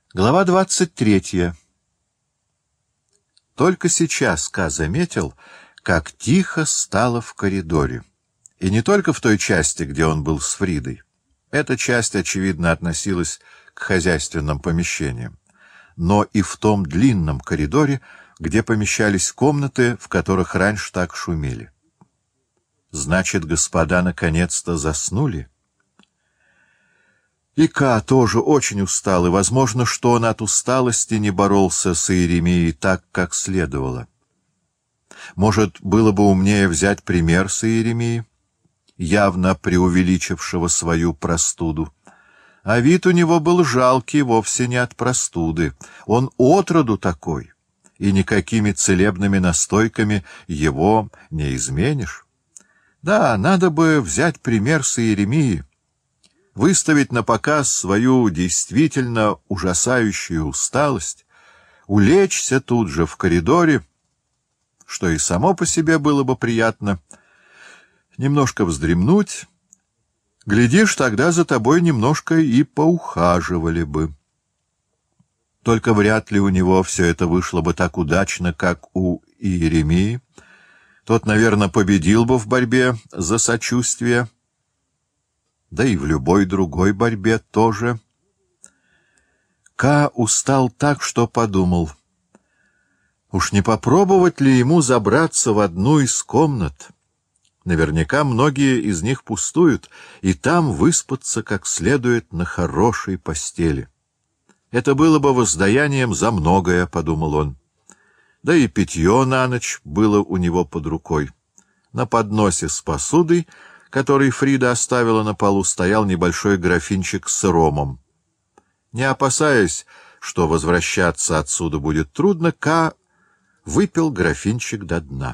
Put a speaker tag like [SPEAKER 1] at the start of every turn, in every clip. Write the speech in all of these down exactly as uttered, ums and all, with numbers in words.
[SPEAKER 1] Глава двадцать третья. Только сейчас Ка заметил, как тихо стало в коридоре. И не только в той части, где он был с Фридой. Эта часть, очевидно, относилась к хозяйственным помещениям. Но и в том длинном коридоре, где помещались комнаты, в которых раньше так шумели. Значит, господа наконец-то заснули? И Ка тоже очень устал, и возможно, что он от усталости не боролся с Иеремией так, как следовало. Может, было бы умнее взять пример с Иеремии, явно преувеличившего свою простуду. А вид у него был жалкий вовсе не от простуды. Он отроду такой, и никакими целебными настойками его не изменишь. Да, надо бы взять пример с Иеремии, выставить на показ свою действительно ужасающую усталость, улечься тут же в коридоре, что и само по себе было бы приятно, немножко вздремнуть, глядишь, тогда за тобой немножко и поухаживали бы. Только вряд ли у него все это вышло бы так удачно, как у Иеремии. Тот, наверное, победил бы в борьбе за сочувствие, да и в любой другой борьбе тоже. Ка устал так, что подумал, уж не попробовать ли ему забраться в одну из комнат? Наверняка многие из них пустуют, и там выспаться как следует на хорошей постели. Это было бы воздаянием за многое, — подумал он. Да и питье на ночь было у него под рукой. На подносе с посудой, который Фрида оставила на полу, стоял небольшой графинчик с ромом. Не опасаясь, что возвращаться отсюда будет трудно, Ка выпил графинчик до дна.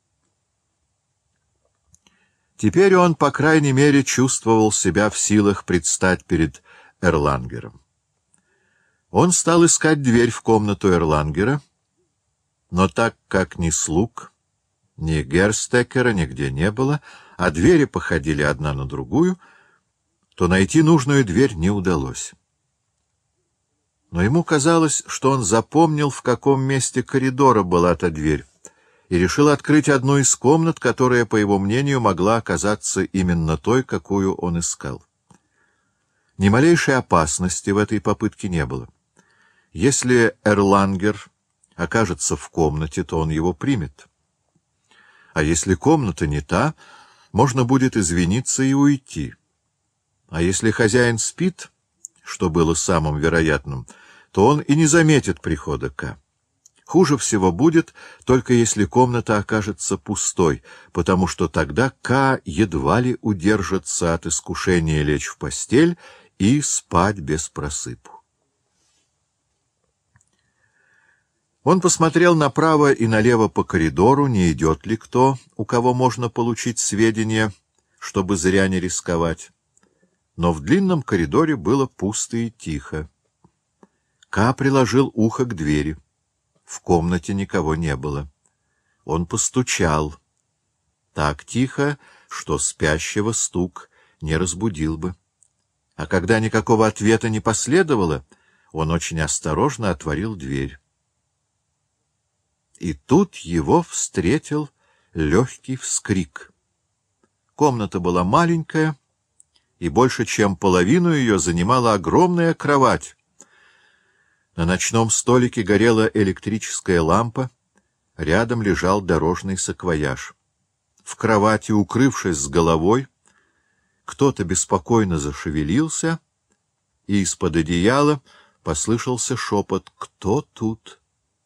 [SPEAKER 1] Теперь он, по крайней мере, чувствовал себя в силах предстать перед Эрлангером. Он стал искать дверь в комнату Эрлангера, но так как ни слуг, ни Герстекера нигде не было, а двери походили одна на другую, то найти нужную дверь не удалось. Но ему казалось, что он запомнил, в каком месте коридора была та дверь, и решил открыть одну из комнат, которая, по его мнению, могла оказаться именно той, какую он искал. Ни малейшей опасности в этой попытке не было. Если Эрлангер окажется в комнате, то он его примет. А если комната не та, можно будет извиниться и уйти. А если хозяин спит, что было самым вероятным, то он и не заметит прихода Ка. Хуже всего будет, только если комната окажется пустой, потому что тогда Ка едва ли удержится от искушения лечь в постель и спать без просыпу. Он посмотрел направо и налево по коридору, не идет ли кто, у кого можно получить сведения, чтобы зря не рисковать. Но в длинном коридоре было пусто и тихо. Ка приложил ухо к двери. В комнате никого не было. Он постучал. Так тихо, что спящего стук не разбудил бы. А когда никакого ответа не последовало, он очень осторожно отворил дверь. И тут его встретил легкий вскрик. Комната была маленькая, и больше чем половину ее занимала огромная кровать. На ночном столике горела электрическая лампа, рядом лежал дорожный саквояж. В кровати, укрывшись с головой, кто-то беспокойно зашевелился, и из-под одеяла послышался шепот: «Кто тут?»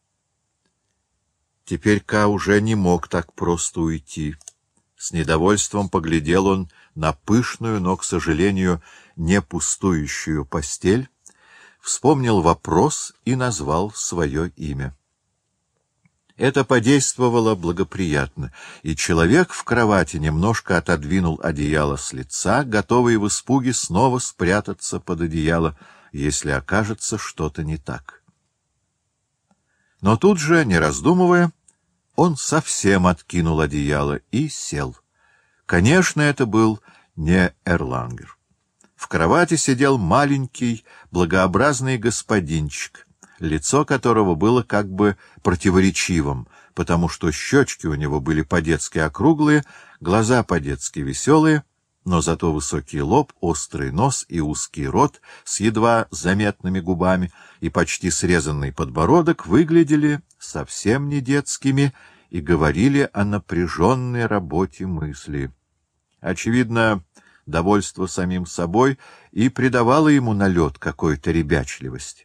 [SPEAKER 1] Теперь Ка уже не мог так просто уйти. С недовольством поглядел он на пышную, но, к сожалению, не пустующую постель, вспомнил вопрос и назвал свое имя. Это подействовало благоприятно, и человек в кровати немножко отодвинул одеяло с лица, готовый в испуге снова спрятаться под одеяло, если окажется что-то не так. Но тут же, не раздумывая, он совсем откинул одеяло и сел. Конечно, это был не Эрлангер. В кровати сидел маленький, благообразный господинчик, лицо которого было как бы противоречивым, потому что щечки у него были по-детски округлые, глаза по-детски веселые, но зато высокий лоб, острый нос и узкий рот с едва заметными губами и почти срезанный подбородок выглядели совсем не детскими и говорили о напряженной работе мысли. Очевидно, довольство самим собой и придавало ему налет какой-то ребячливости.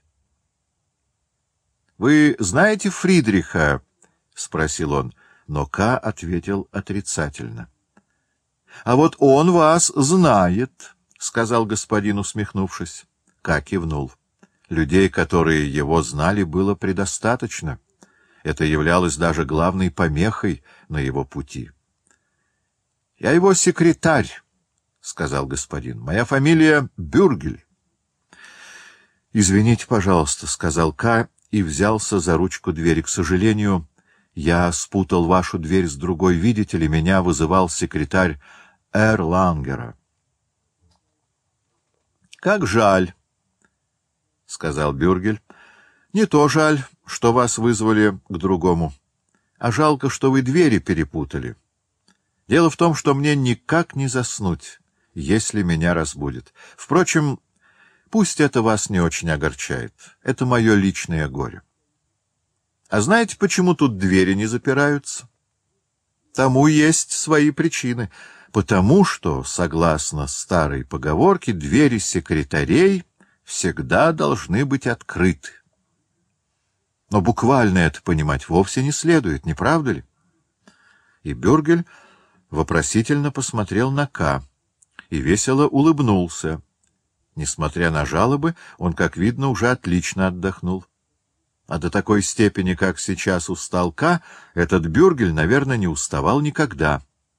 [SPEAKER 1] — Вы знаете Фридриха? — спросил он, но К. ответил отрицательно. — А вот он вас знает, — сказал господин, усмехнувшись. К. кивнул. Людей, которые его знали, было предостаточно. Это являлось даже главной помехой на его пути. — Я его секретарь, — сказал господин. — Моя фамилия Бюргель. — Извините, пожалуйста, — сказал К. и взялся за ручку двери. — К сожалению, я спутал вашу дверь с другой. Видите ли, меня вызывал секретарь Эрлангера. — Как жаль, — сказал Бюргель. — Не то жаль, что вас вызвали к другому, а жалко, что вы двери перепутали. Дело в том, что мне никак не заснуть, если меня разбудит. Впрочем, пусть это вас не очень огорчает. Это мое личное горе. А знаете, почему тут двери не запираются? Тому есть свои причины. Потому что, согласно старой поговорке, двери секретарей всегда должны быть открыты. Но буквально это понимать вовсе не следует, не правда ли? И Бюргель вопросительно посмотрел на К. и весело улыбнулся. Несмотря на жалобы, он, как видно, уже отлично отдохнул. А до такой степени, как сейчас устал К., этот Бюргель, наверное, не уставал никогда.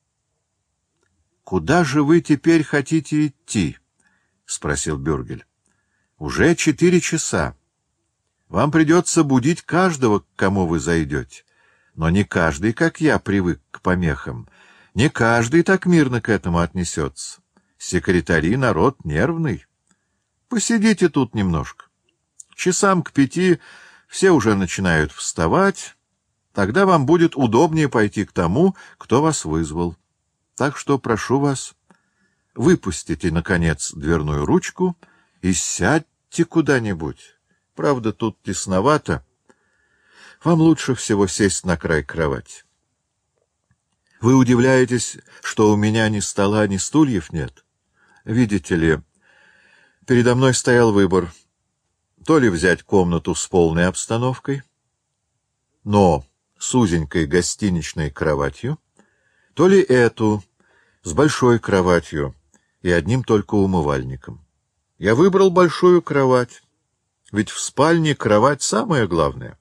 [SPEAKER 1] — Куда же вы теперь хотите идти? — спросил Бюргель. — Уже четыре часа. Вам придется будить каждого, к кому вы зайдете. Но не каждый, как я, привык к помехам. Не каждый так мирно к этому отнесется. Секретари — народ нервный. Посидите тут немножко. Часам к пяти все уже начинают вставать. Тогда вам будет удобнее пойти к тому, кто вас вызвал. Так что прошу вас, выпустите, наконец, дверную ручку и сядьте куда-нибудь. Правда, тут тесновато. Вам лучше всего сесть на край кровати. Вы удивляетесь, что у меня ни стола, ни стульев нет? Видите ли, передо мной стоял выбор. То ли взять комнату с полной обстановкой, но с узенькой гостиничной кроватью, то ли эту, с большой кроватью и одним только умывальником. Я выбрал большую кровать, ведь в спальне кровать самое главное.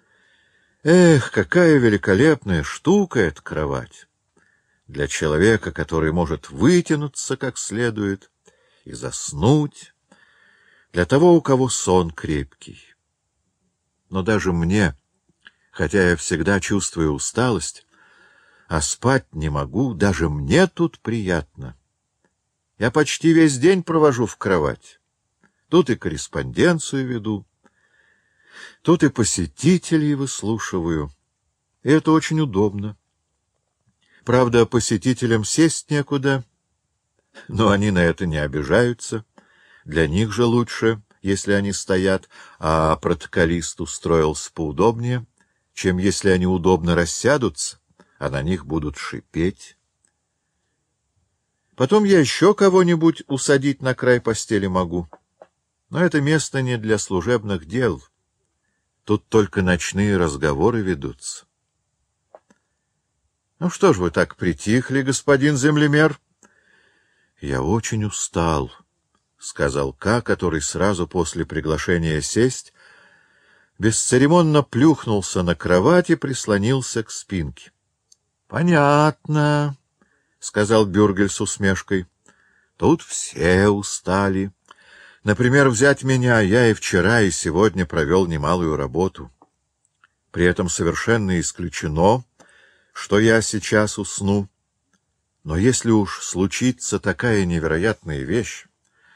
[SPEAKER 1] Эх, какая великолепная штука эта кровать! Для человека, который может вытянуться как следует и заснуть, для того, у кого сон крепкий. Но даже мне, хотя я всегда чувствую усталость, а спать не могу, даже мне тут приятно. Я почти весь день провожу в кровати. Тут и корреспонденцию веду, тут и посетителей выслушиваю. И это очень удобно. Правда, посетителям сесть некуда, но они на это не обижаются. Для них же лучше, если они стоят, а протоколист устроился поудобнее, чем если они удобно рассядутся, а на них будут шипеть. Потом я еще кого-нибудь усадить на край постели могу. Но это место не для служебных дел. Тут только ночные разговоры ведутся. — Ну что ж вы так притихли, господин землемер? — Я очень устал, — сказал К., который сразу после приглашения сесть бесцеремонно плюхнулся на кровать и прислонился к спинке. — Понятно, — сказал Бюргель с усмешкой. — Тут все устали. Например, взять меня, я и вчера, и сегодня провел немалую работу. При этом совершенно исключено, что я сейчас усну. Но если уж случится такая невероятная вещь,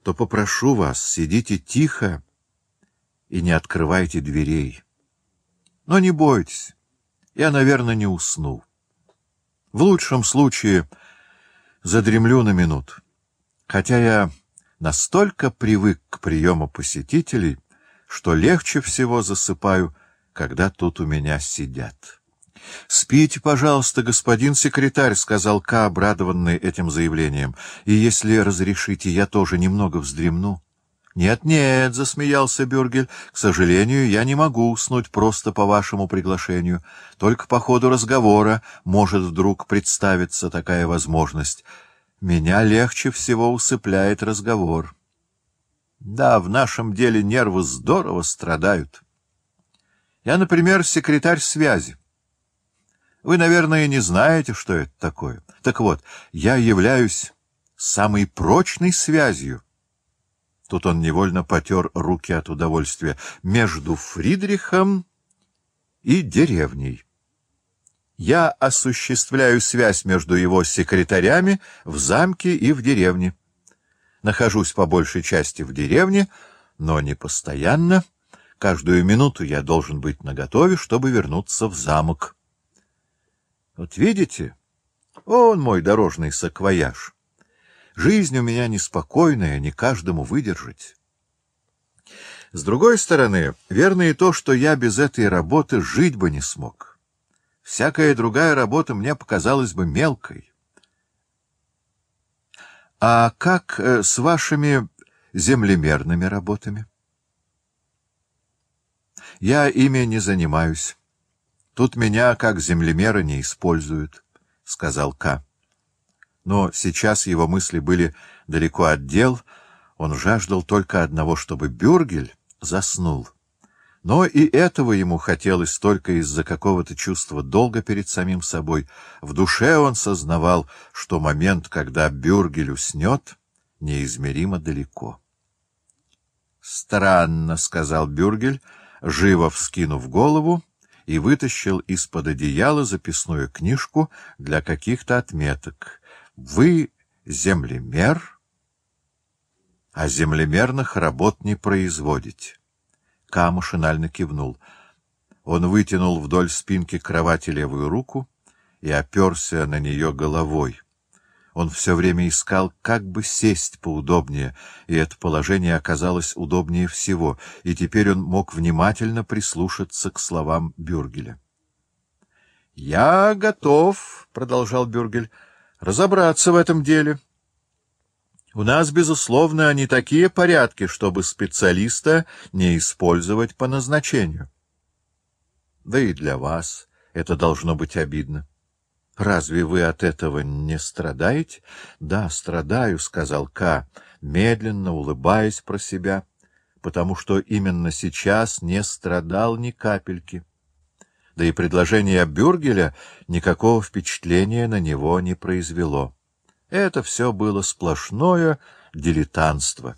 [SPEAKER 1] то попрошу вас, сидите тихо и не открывайте дверей. Но не бойтесь, я, наверное, не усну. В лучшем случае задремлю на минуту, хотя я настолько привык к приему посетителей, что легче всего засыпаю, когда тут у меня сидят. — Спите, пожалуйста, господин секретарь, — сказал К., обрадованный этим заявлением, — и если разрешите, я тоже немного вздремну. «Нет, нет», — засмеялся Бюргель, — «к сожалению, я не могу уснуть просто по вашему приглашению. Только по ходу разговора может вдруг представиться такая возможность. Меня легче всего усыпляет разговор. Да, в нашем деле нервы здорово страдают. Я, например, секретарь связи. Вы, наверное, не знаете, что это такое. Так вот, я являюсь самой прочной связью». Тут он невольно потер руки от удовольствия. «Между Фридрихом и деревней. Я осуществляю связь между его секретарями в замке и в деревне. Нахожусь по большей части в деревне, но не постоянно. Каждую минуту я должен быть наготове, чтобы вернуться в замок. Вот видите, он мой дорожный саквояж. Жизнь у меня неспокойная, не каждому выдержать. С другой стороны, верно и то, что я без этой работы жить бы не смог. Всякая другая работа мне показалась бы мелкой. А как э, с вашими землемерными работами? Я ими не занимаюсь. Тут меня как землемера не используют, — сказал К. Но сейчас его мысли были далеко от дел, он жаждал только одного, чтобы Бюргель заснул. Но и этого ему хотелось только из-за какого-то чувства долга перед самим собой. В душе он сознавал, что момент, когда Бюргель уснет, неизмеримо далеко. «Странно», — сказал Бюргель, живо вскинув голову, и вытащил из-под одеяла записную книжку для каких-то отметок. «Вы землемер, а землемерных работ не производите». Ка машинально кивнул. Он вытянул вдоль спинки кровати левую руку и оперся на нее головой. Он все время искал, как бы сесть поудобнее, и это положение оказалось удобнее всего, и теперь он мог внимательно прислушаться к словам Бюргеля. — Я готов, — продолжал Бюргель, — разобраться в этом деле. У нас, безусловно, не такие порядки, чтобы специалиста не использовать по назначению. Да и для вас это должно быть обидно. Разве вы от этого не страдаете? — Да, страдаю, — сказал К., медленно улыбаясь про себя, потому что именно сейчас не страдал ни капельки. Да и предложение Бюргеля никакого впечатления на него не произвело. Это все было сплошное дилетантство.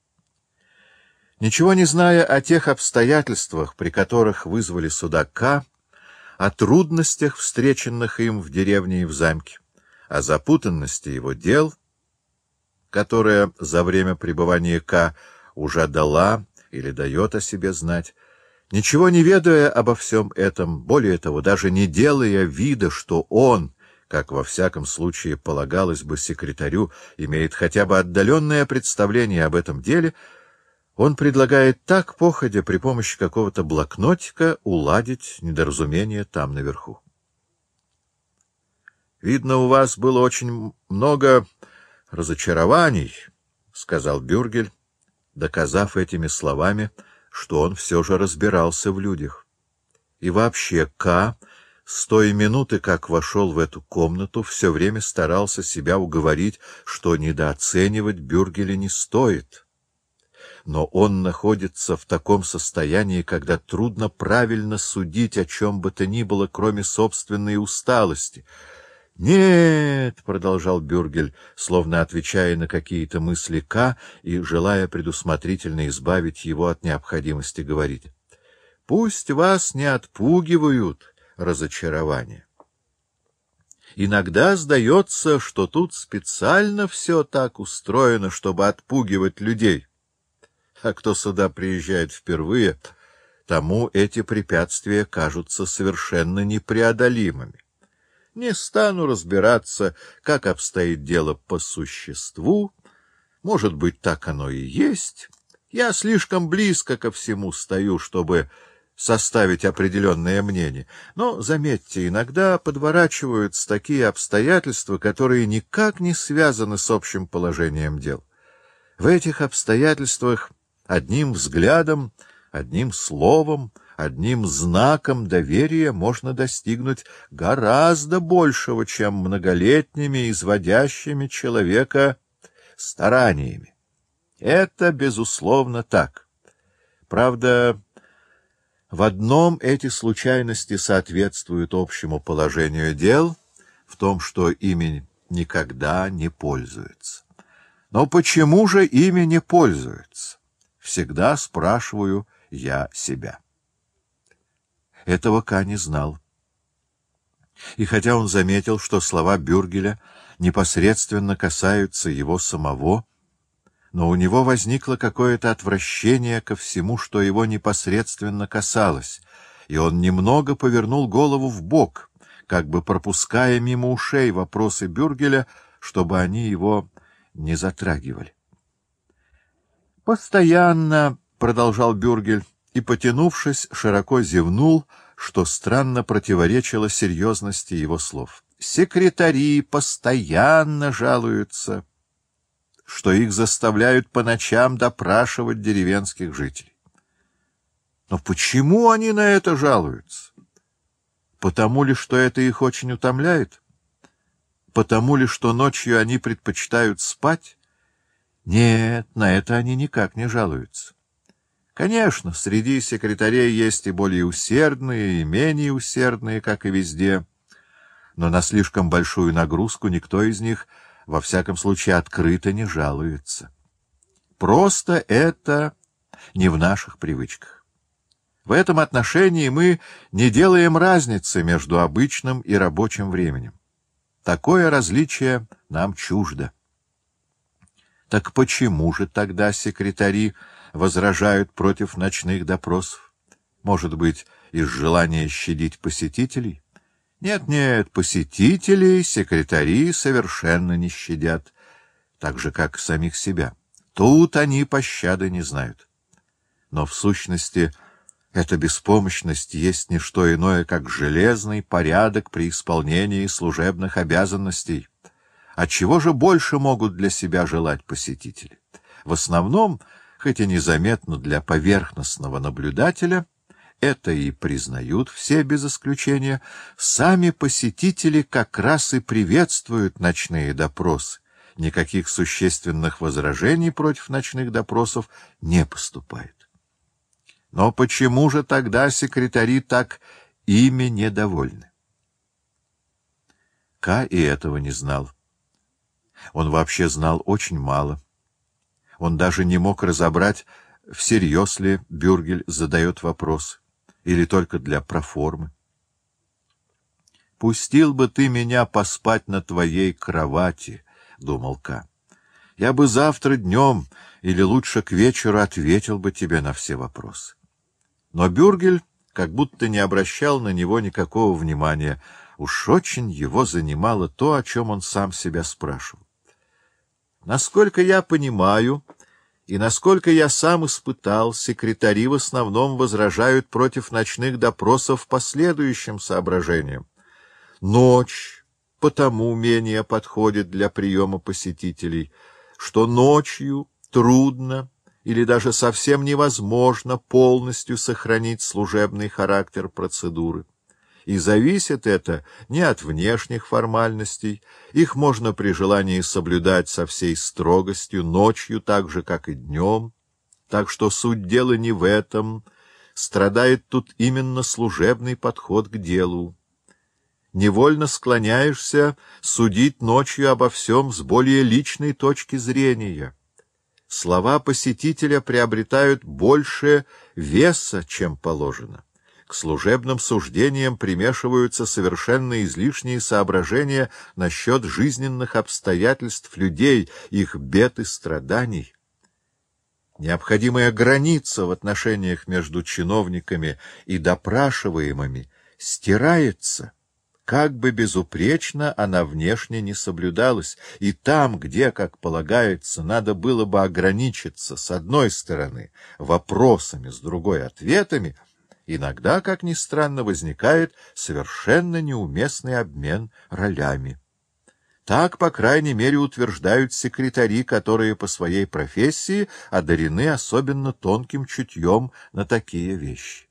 [SPEAKER 1] Ничего не зная о тех обстоятельствах, при которых вызвали сюда К., о трудностях, встреченных им в деревне и в замке, о запутанности его дел, которая за время пребывания К. уже дала или дает о себе знать, ничего не ведая обо всем этом, более того, даже не делая вида, что он, как во всяком случае полагалось бы секретарю, имеет хотя бы отдаленное представление об этом деле, он предлагает так, походя, при помощи какого-то блокнотика уладить недоразумение там наверху. — Видно, у вас было очень много разочарований, — сказал Бюргель, доказав этими словами, что он все же разбирался в людях. И вообще К., с той минуты, как вошел в эту комнату, все время старался себя уговорить, что недооценивать Бюргеля не стоит. Но он находится в таком состоянии, когда трудно правильно судить о чем бы то ни было, кроме собственной усталости. — Нет, — продолжал Бюргель, словно отвечая на какие-то мысли К. и желая предусмотрительно избавить его от необходимости говорить, — пусть вас не отпугивают разочарования. Иногда сдается, что тут специально все так устроено, чтобы отпугивать людей. А кто сюда приезжает впервые, тому эти препятствия кажутся совершенно непреодолимыми. Не стану разбираться, как обстоит дело по существу. Может быть, так оно и есть. Я слишком близко ко всему стою, чтобы составить определенное мнение. Но, заметьте, иногда подворачиваются такие обстоятельства, которые никак не связаны с общим положением дел. В этих обстоятельствах одним взглядом, одним словом, одним знаком доверия можно достигнуть гораздо большего, чем многолетними, изводящими человека стараниями. Это, безусловно, так. Правда, в одном эти случайности соответствуют общему положению дел, в том, что ими никогда не пользуются. Но почему же ими не пользуются? Всегда спрашиваю я себя. Этого Ка не знал. И хотя он заметил, что слова Бюргеля непосредственно касаются его самого, но у него возникло какое-то отвращение ко всему, что его непосредственно касалось, и он немного повернул голову вбок, как бы пропуская мимо ушей вопросы Бюргеля, чтобы они его не затрагивали. «Постоянно, — продолжал Бюргель, и, потянувшись, широко зевнул, что странно противоречило серьезности его слов. — Секретари постоянно жалуются, что их заставляют по ночам допрашивать деревенских жителей. Но почему они на это жалуются? Потому ли, что это их очень утомляет? Потому ли, что ночью они предпочитают спать? Нет, на это они никак не жалуются. Конечно, среди секретарей есть и более усердные, и менее усердные, как и везде, но на слишком большую нагрузку никто из них, во всяком случае, открыто не жалуется. Просто это не в наших привычках. В этом отношении мы не делаем разницы между обычным и рабочим временем. Такое различие нам чуждо. Так почему же тогда секретари возражают против ночных допросов? Может быть, из желания щадить посетителей? Нет-нет, посетителей секретари совершенно не щадят, так же, как самих себя. Тут они пощады не знают. Но в сущности эта беспомощность есть не что иное, как железный порядок при исполнении служебных обязанностей. Отчего же больше могут для себя желать посетители? В основном, хоть и незаметно для поверхностного наблюдателя, это и признают все без исключения, сами посетители как раз и приветствуют ночные допросы. Никаких существенных возражений против ночных допросов не поступает. Но почему же тогда секретари так ими недовольны? Ка и этого не знал. Он вообще знал очень мало. Он даже не мог разобрать, всерьез ли Бюргель задает вопрос, или только для проформы. «Пустил бы ты меня поспать на твоей кровати», — думал Ка. «Я бы завтра днем, или лучше к вечеру, ответил бы тебе на все вопросы». Но Бюргель как будто не обращал на него никакого внимания. Уж очень его занимало то, о чем он сам себя спрашивал. Насколько я понимаю, и насколько я сам испытал, секретари в основном возражают против ночных допросов по следующим соображениям. Ночь потому менее подходит для приема посетителей, что ночью трудно или даже совсем невозможно полностью сохранить служебный характер процедуры. И зависит это не от внешних формальностей, их можно при желании соблюдать со всей строгостью, ночью так же, как и днем. Так что суть дела не в этом, страдает тут именно служебный подход к делу. Невольно склоняешься судить ночью обо всем с более личной точки зрения. Слова посетителя приобретают больше веса, чем положено. К служебным суждениям примешиваются совершенно излишние соображения насчет жизненных обстоятельств людей, их бед и страданий. Необходимая граница в отношениях между чиновниками и допрашиваемыми стирается, как бы безупречно она внешне не соблюдалась, и там, где, как полагается, надо было бы ограничиться с одной стороны вопросами, с другой — ответами, иногда, как ни странно, возникает совершенно неуместный обмен ролями. Так, по крайней мере, утверждают секретари, которые по своей профессии одарены особенно тонким чутьем на такие вещи.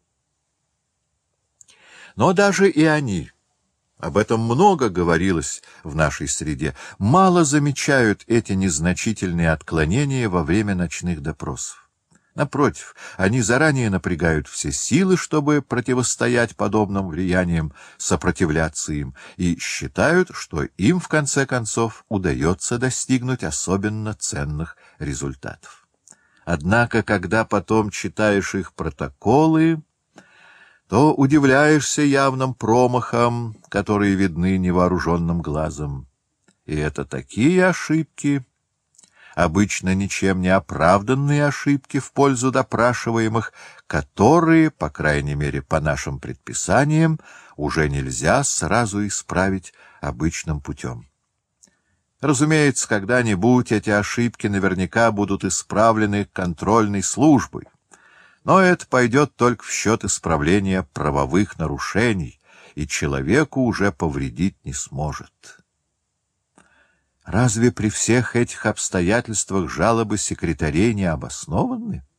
[SPEAKER 1] Но даже и они, об этом много говорилось в нашей среде, мало замечают эти незначительные отклонения во время ночных допросов. Напротив, они заранее напрягают все силы, чтобы противостоять подобным влияниям, сопротивляться им, и считают, что им, в конце концов, удается достигнуть особенно ценных результатов. Однако, когда потом читаешь их протоколы, то удивляешься явным промахам, которые видны невооруженным глазом. И это такие ошибки, обычно ничем не оправданные ошибки в пользу допрашиваемых, которые, по крайней мере, по нашим предписаниям, уже нельзя сразу исправить обычным путем. Разумеется, когда-нибудь эти ошибки наверняка будут исправлены контрольной службой, но это пойдет только в счет исправления правовых нарушений, и человеку уже повредить не сможет. Разве при всех этих обстоятельствах жалобы секретарей не обоснованы?